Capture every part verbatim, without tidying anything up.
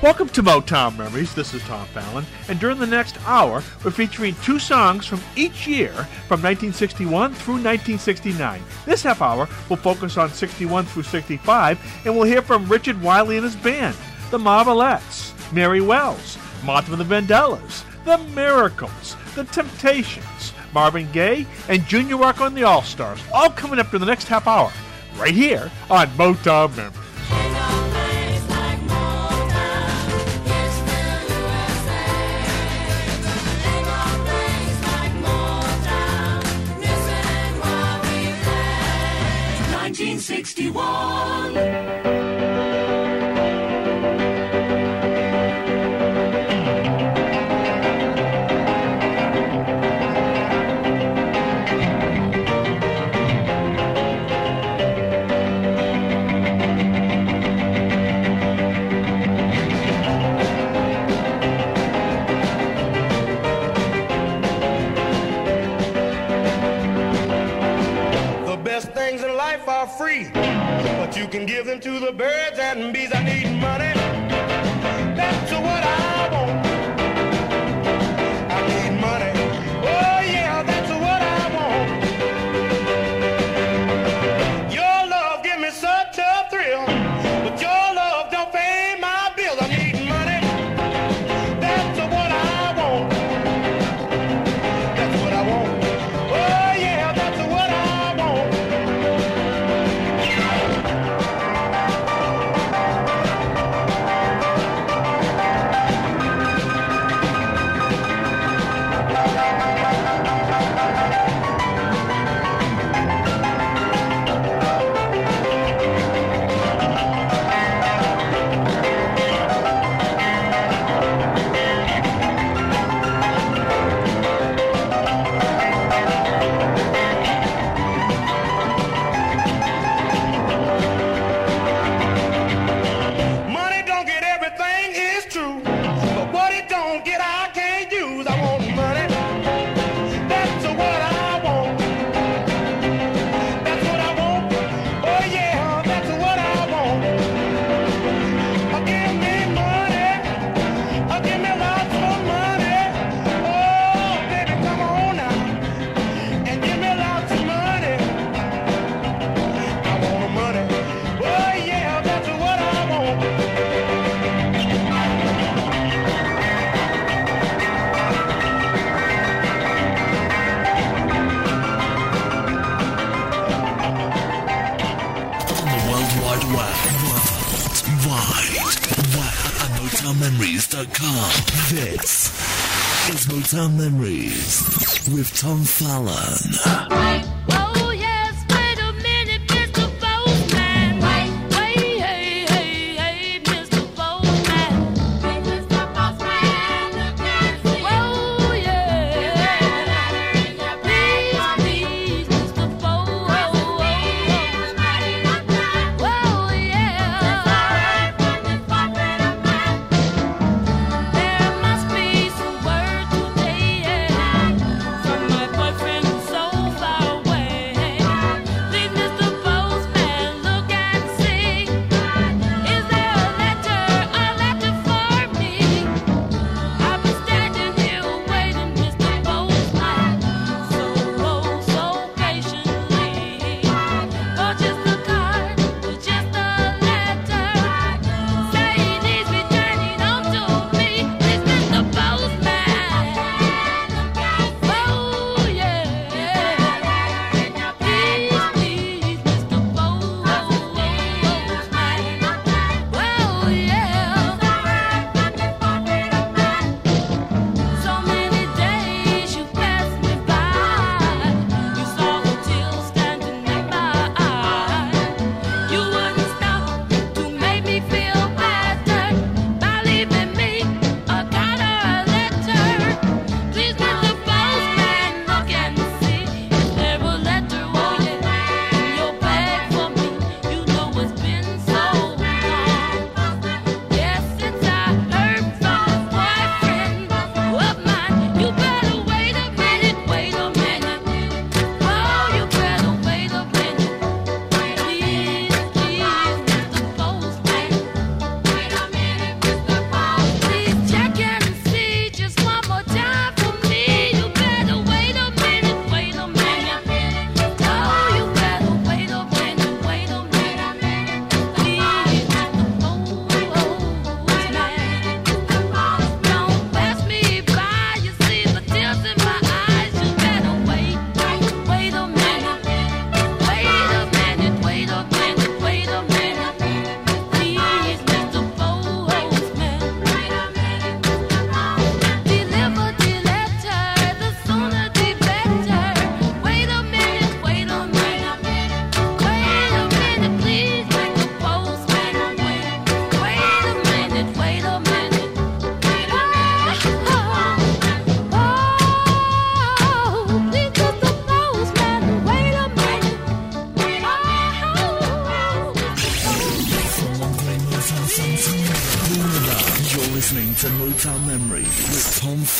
Welcome to Motown Memories. This is Tom Fallon, and during the next hour, we're featuring two songs from each year from nineteen sixty-one through nineteen sixty-nine. This half hour will focus on sixty-one through sixty-five, and we'll hear from Richard Wiley and his band, the Marvelettes, Mary Wells, Martha and the Vandellas, the Miracles, the Temptations, Marvin Gaye, and Junior Rock on the All-Stars, all coming up during the next half hour, right here on Motown Memories. nineteen sixty-one. Are free, but you can give them to the birds and bees. I need money, that's what I want. I need money, oh yeah, that's what I want. Your love give me such a thrill, but your love don't pay my bills. I need money, that's what I want. That's what I want, oh yeah, that's what I want. Memories dot com. This is Motown Memories with Tom Fallon. Oh yes, wait a minute, Mister Postman. Wait, wait, hey, hey, hey, Mister Postman. Hey, Mister Postman, look and see. Oh yeah, please, please, Mister Postman. Oh yeah. There must be some word today, yeah, from my boyfriend so far away.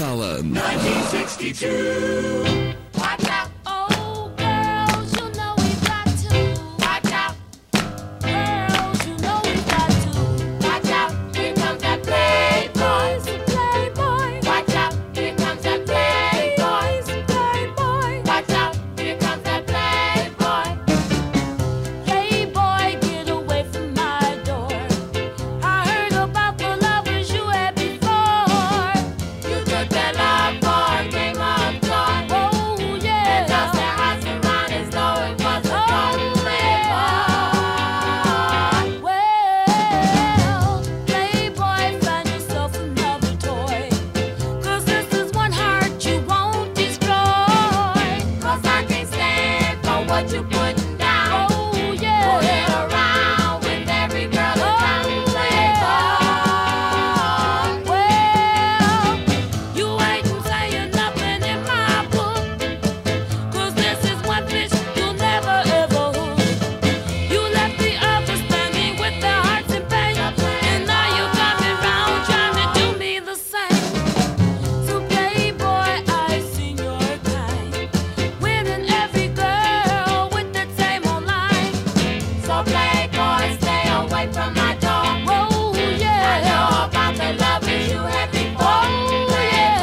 Fallon. nineteen sixty-two. Watch out. Oh, girls, you know we've got to. Watch out. Girls, you know we've got to. Watch out. Here comes that playboy. Playboy. Watch out. Here comes that playboy. Playboy. Watch out. Here comes that playboy. Playboy, get away from my door. I heard about the lovers you had before. You took that love boy, came up short. Oh, yeah. And tossed their hearts around as though it was a young playboy. Well, playboy, find yourself another toy. 'Cause this is one heart you won't destroy. 'Cause I can't stand for what you're putting down. Oh, yeah. Fooling around with every girl around playboy. Well, you ain't saying nothing in my book. 'Cause this is one fish you'll never ever hook. You left the others standing with their hearts in pain. And now you got me round trying to do me the same. So playboy, I've seen your kind, winning every girl with that same old line. So playboy, stay away from my door. Oh, yeah. I know about the lovers you had before. Oh,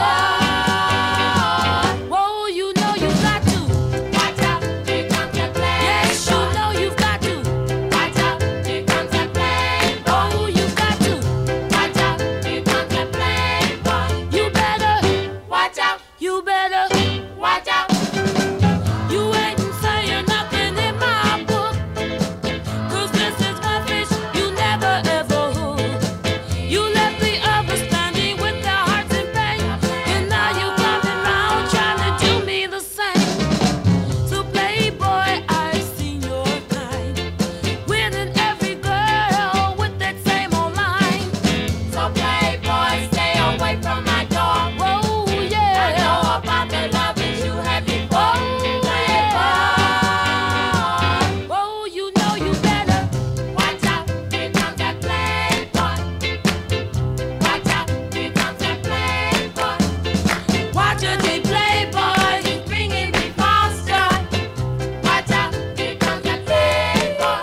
yeah. Whoa, you know you got to. Watch out, here comes that playboy. Yes, you know you've got to. Watch out, here comes that playboy. Oh, you got to. Watch out, here comes that playboy. You better watch out. You better watch out. You ain't saying nothing in my book. 'Cause this is one fish you never ever hook. You left the others standing with their hearts in pain. And now you got me round trying to do me the same. So playboy, I've seen your kind, winning every girl with that same old line. So playboy, stay away from my door. Oh, yeah. I know about the lovers you had before. Playboy. Oh, you know you better watch out. Here comes that playboy. Watch out. Here comes that playboy. Watch your day, playboy. He's bringing me false joy. Watch out. Here comes that playboy.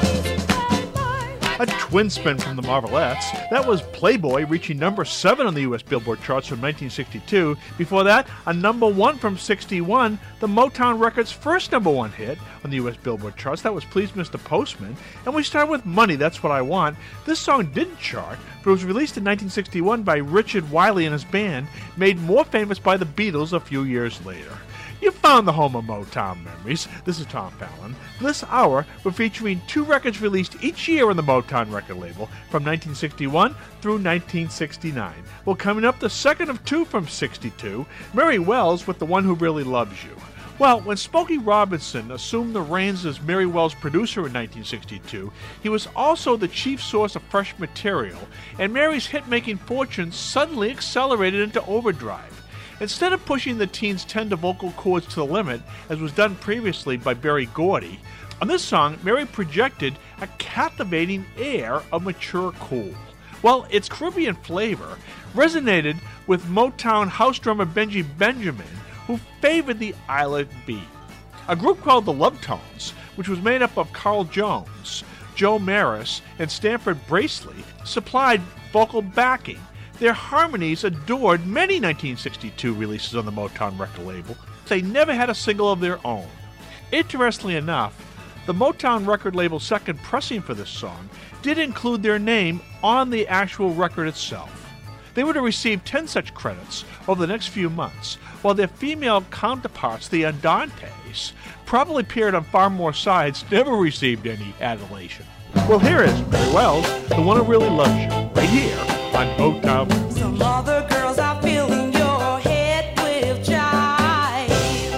A twin spin from the Marvelettes. That was Playboy, reaching number seven on the U S Billboard charts from nineteen sixty-two. Before that, a number one from sixty-one, the Motown Records' first number one hit on the U S Billboard charts. That was Please Mister Postman. And we start with Money, That's What I Want. This song didn't chart, but it was released in nineteen sixty-one by Richard Wiley and his band, made more famous by the Beatles a few years later. You found the home of Motown memories. This is Tom Fallon. This hour, we're featuring two records released each year on the Motown record label from nineteen sixty-one through nineteen sixty-nine. Well, coming up, the second of two from sixty-two, Mary Wells with The One Who Really Loves You. Well, when Smokey Robinson assumed the reins as Mary Wells' producer in nineteen sixty-two, he was also the chief source of fresh material, and Mary's hit-making fortune suddenly accelerated into overdrive. Instead of pushing the teens' tender vocal cords to the limit, as was done previously by Berry Gordy, on this song, Mary projected a captivating air of mature cool. Well, its Caribbean flavor resonated with Motown house drummer Benji Benjamin, who favored the island beat. A group called the Love Tones, which was made up of Carl Jones, Joe Maris, and Stanford Bracely, supplied vocal backing. Their harmonies adored many nineteen sixty-two releases on the Motown record label. They never had a single of their own. Interestingly enough, the Motown record label's second pressing for this song did include their name on the actual record itself. They would have received ten such credits over the next few months, while their female counterparts, the Andantes, probably appeared on far more sides, never received any adulation. Well, here is Mary Wells, The One Who Really Loves You, right here on Motown. Some other girls are filling your head with jive.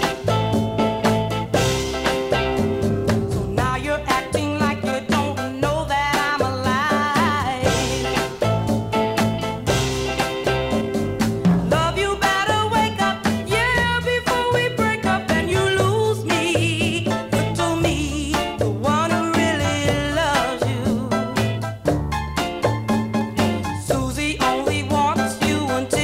So now you're acting like you don't know that I'm alive. Love you better wake up, yeah, before we break up and you lose me. Look to me, the one who really loves you. Susie only wants you until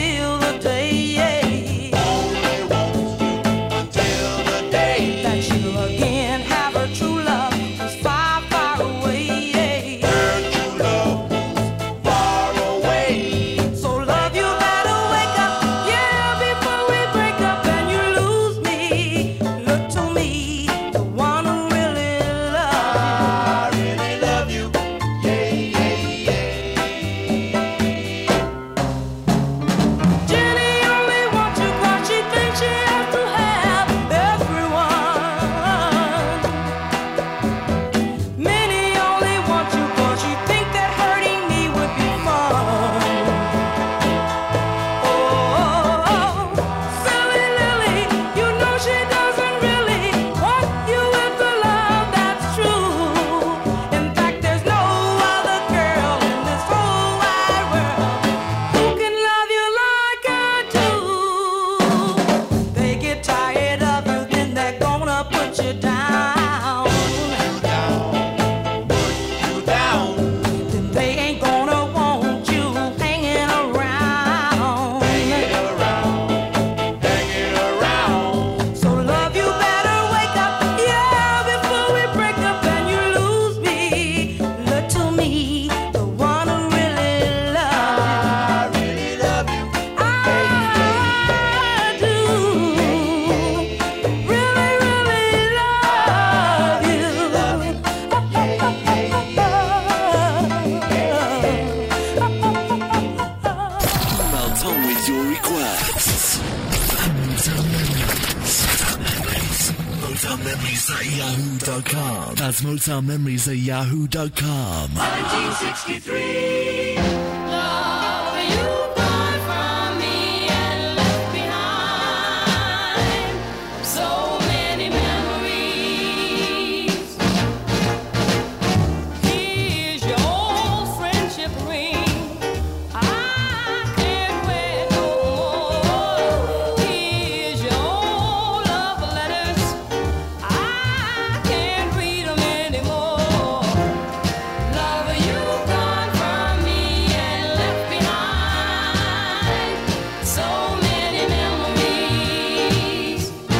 Motown Memories at yahoo dot com. That's Motown Memories at yahoo dot com. nineteen sixty-three. Love, you've gone from me and left behind so many memories. Here's your old friendship ring. I can't wear no more. Here's your old love letters. I can't read them anymore. Love, you've gone from me and left behind so many memories.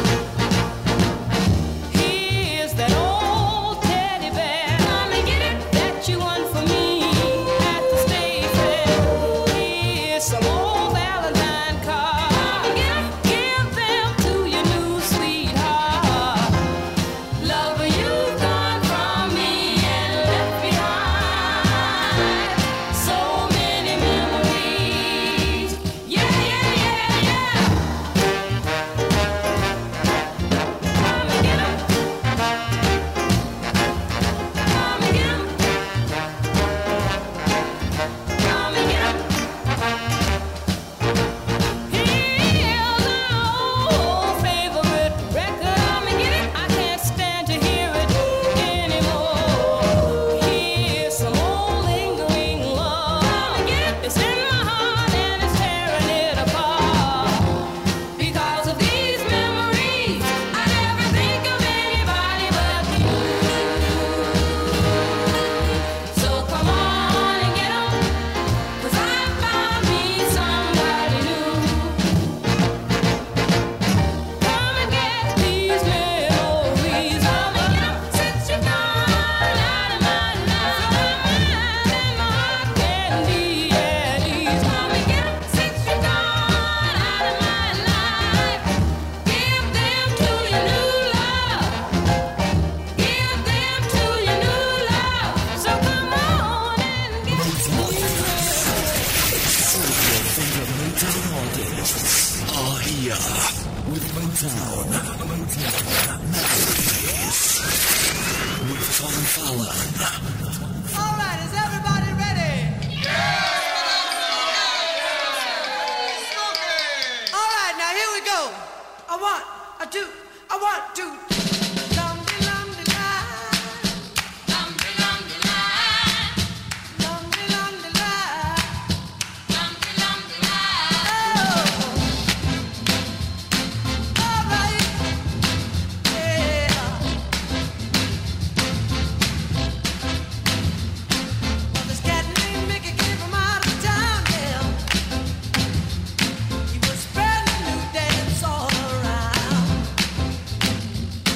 Here's that old teddy bear. Come and get it. That you won for me at the state fair. Here's some old Valentine cards. Give them to your new sweetheart. Lover, you've gone from me and left behind so many memories. Yeah, yeah, yeah, yeah. Come and get 'em. Come and get 'em. Come and get 'em. Here's our old favorite record. Come and get it. I can't stand to hear it anymore. Here's some old lingering love. Come and get it. It's in my heart and it's tearing it apart. Because of these memories, I never think of anybody but you. So come on and get 'em, 'cause I found me somebody new. Come and get these memories. Come and get 'em since you're gone out of my life. My mind and my heart can be at ease. Come and get 'em since you're gone out of my life. Give them to your new love. Give them to your new love. So come on and get these memories. Favorite Motown artists are here with Motown. Motown Memories with Tom Fallon. All right, is everybody ready? All right, now here we go. I want, I do, I want to. This cat named Mickey came from out of town, yeah. He was spreading new dance all around.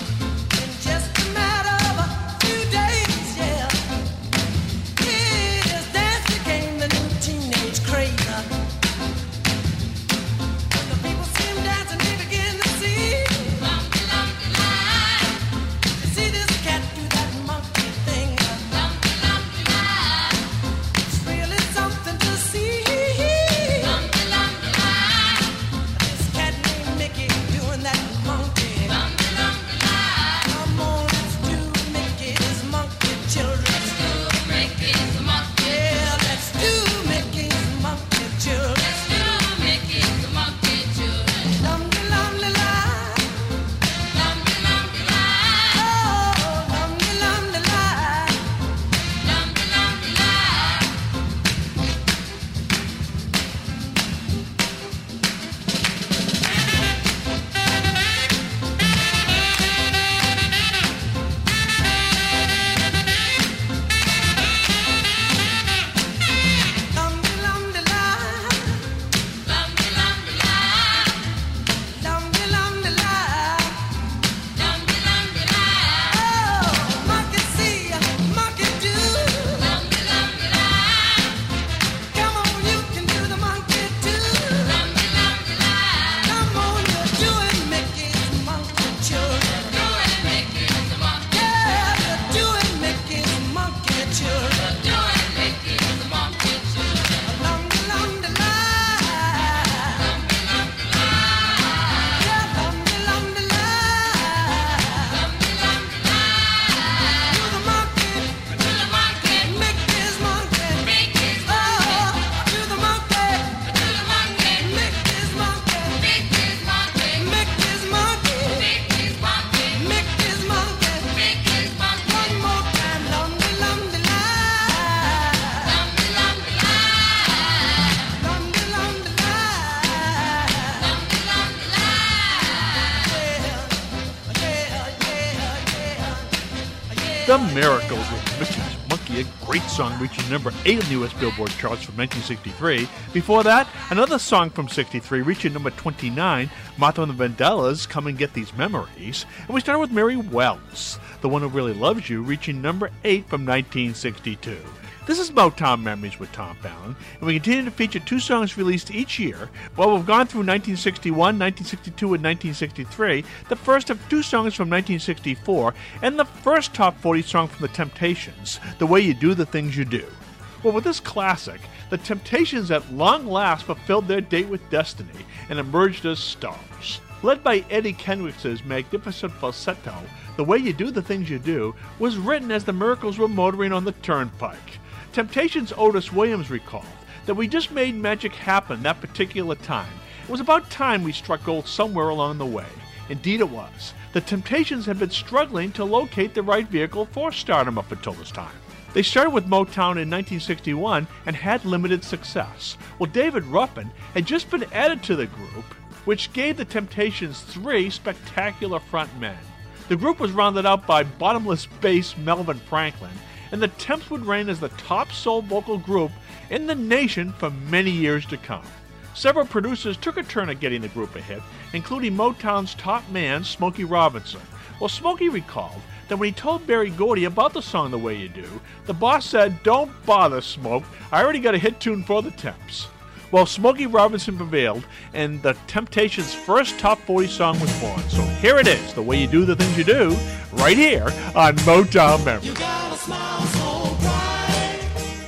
The Miracles with Mickey's Monkey, a great song reaching number eight on the U S Billboard charts from nineteen sixty-three. Before that, another song from sixty-three reaching number twenty-nine, Martha and the Vandellas, Come and Get These Memories. And we started with Mary Wells, The One Who Really Loves You, reaching number eight from nineteen sixty-two. This is Motown Memories with Tom Fallon, and we continue to feature two songs released each year. While we've gone through nineteen sixty-one, nineteen sixty-two, and nineteen sixty-three, the first of two songs from nineteen sixty-four, and the first top forty song from The Temptations, The Way You Do the Things You Do. Well, with this classic, The Temptations at long last fulfilled their date with destiny and emerged as stars. Led by Eddie Kendricks' magnificent falsetto, The Way You Do the Things You Do was written as the Miracles were motoring on the turnpike. Temptations' Otis Williams recalled that we just made magic happen that particular time. It was about time we struck gold somewhere along the way. Indeed it was. The Temptations had been struggling to locate the right vehicle for stardom up until this time. They started with Motown in nineteen sixty-one and had limited success. Well, David Ruffin had just been added to the group, which gave the Temptations three spectacular front men. The group was rounded out by bottomless bass Melvin Franklin, and the Temps would reign as the top soul vocal group in the nation for many years to come. Several producers took a turn at getting the group a hit, including Motown's top man, Smokey Robinson. Well, Smokey recalled that when he told Berry Gordy about the song The Way You Do, the boss said, "Don't bother, Smoke, I already got a hit tune for the Temps." Well, Smokey Robinson prevailed, and the Temptations' first top forty song was born. So here it is, The Way You Do the Things You Do, right here on Motown Memories. You got a smile so bright.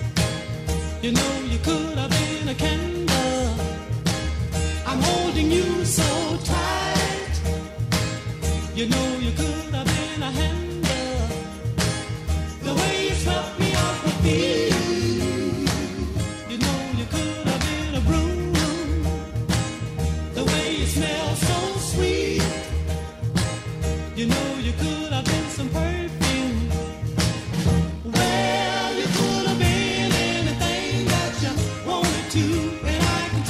You know you could have been a candle. I'm holding you so tight. You know you could have been a handle. The way you swept me off my feet. You know you could have been a broom. The way you smell so sweet. You know you could have been some perfume. Well, you could have been anything that you wanted to, and I can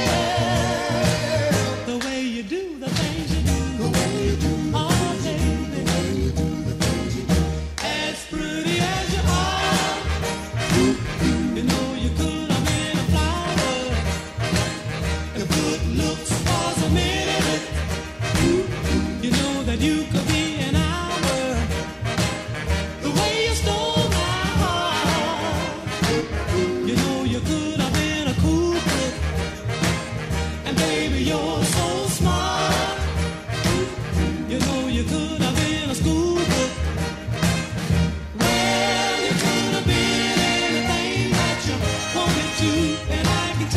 tell the way you do the things you do. The way you do the oh, things baby. The way you do the things you do. As pretty as you are, you know you could have been a flower. The good looks was a minute. You know that you could be an hour. The way you stole my heart. You know you could have been a cool book. And baby, you're so smart. You know you could have been a school book. Well, you could have been anything that you wanted to, and I can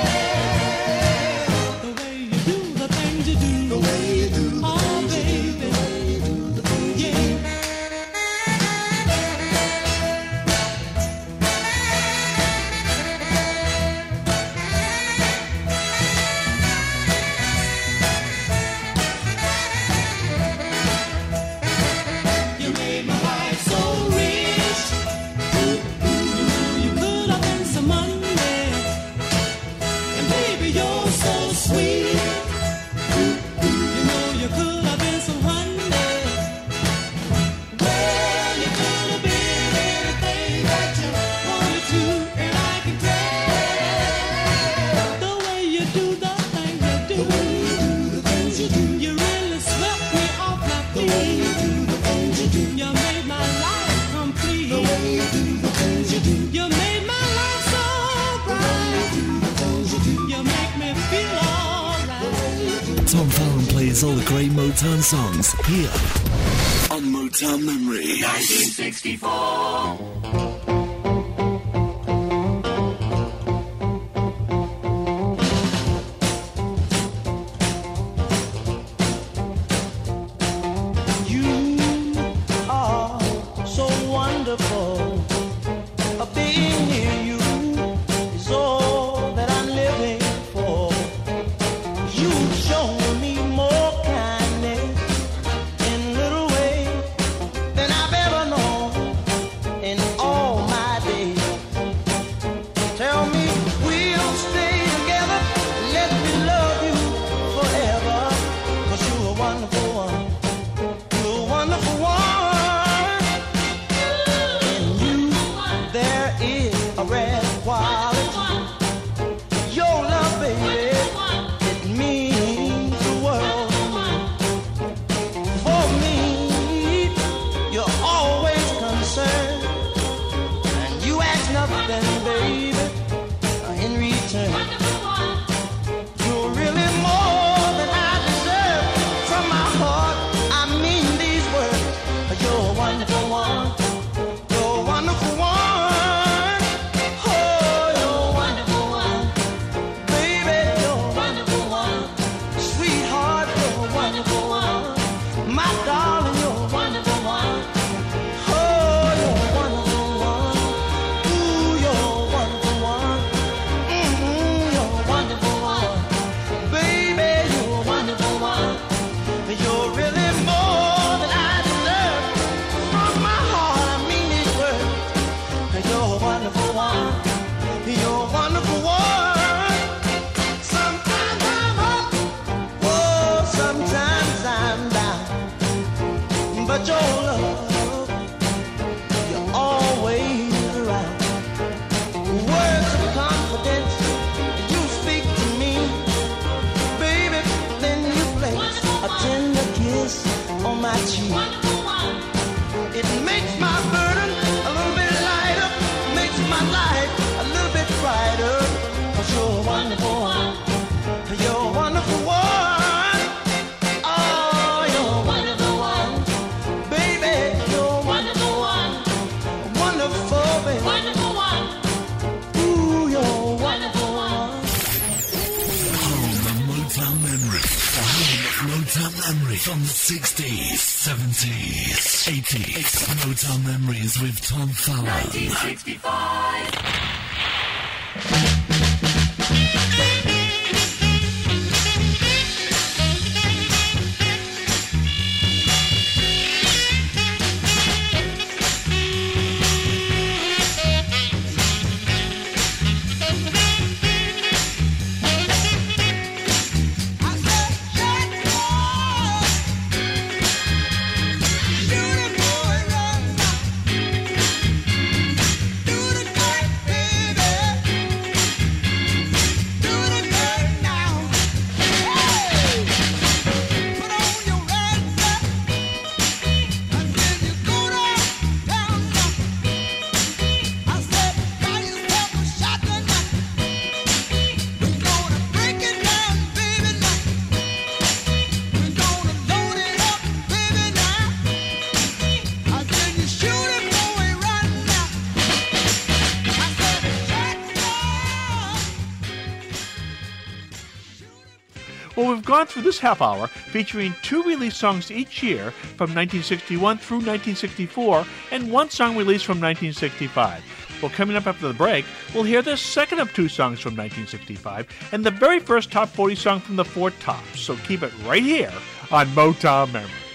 tell the way you do the things you do. The way you do the oh, baby. The way you do the things you do. You made my life so rich. You know you could have been some money. And baby, you're so sweet. You know you could have been some honey. Well, you could have been anything that you wanted to, and I can tell the way you do the things you do. The way you do the things you do. You really swept me off my feet. The way you do the things you do. You made my life complete. The way you do the things you do. You made my life so bright. The way you do the things you do. You make me feel alright. Tom Fallon plays all the great Motown songs here on Motown Memories. nineteen sixty-four. You are so wonderful. A being near you is all that I'm living for. You've shown me more kindness in little ways than I've ever known. In all but your love, you're always around. Words of confidence, you speak to me, baby, then you place a tender kiss on my cheek. It makes my burden a little bit lighter, makes my life a little bit brighter, 'cause you're a wonderful one, you're a wonderful one. Oh, you're a wonderful one, baby, you're a wonderful one, wonderful, baby, wonderful one. Ooh, you're a wonderful one. Home of Motown memory. The home of Motown memory from the sixties, seventies, eighties. Motown memories with Tom Fallon. nineteen sixty-five. Well, we've gone through this half hour featuring two released songs each year from nineteen sixty-one through nineteen sixty-four and one song released from nineteen sixty-five. Well, coming up after the break, we'll hear the second of two songs from nineteen sixty-five and the very first top forty song from the Four Tops. So keep it right here on Motown Memories.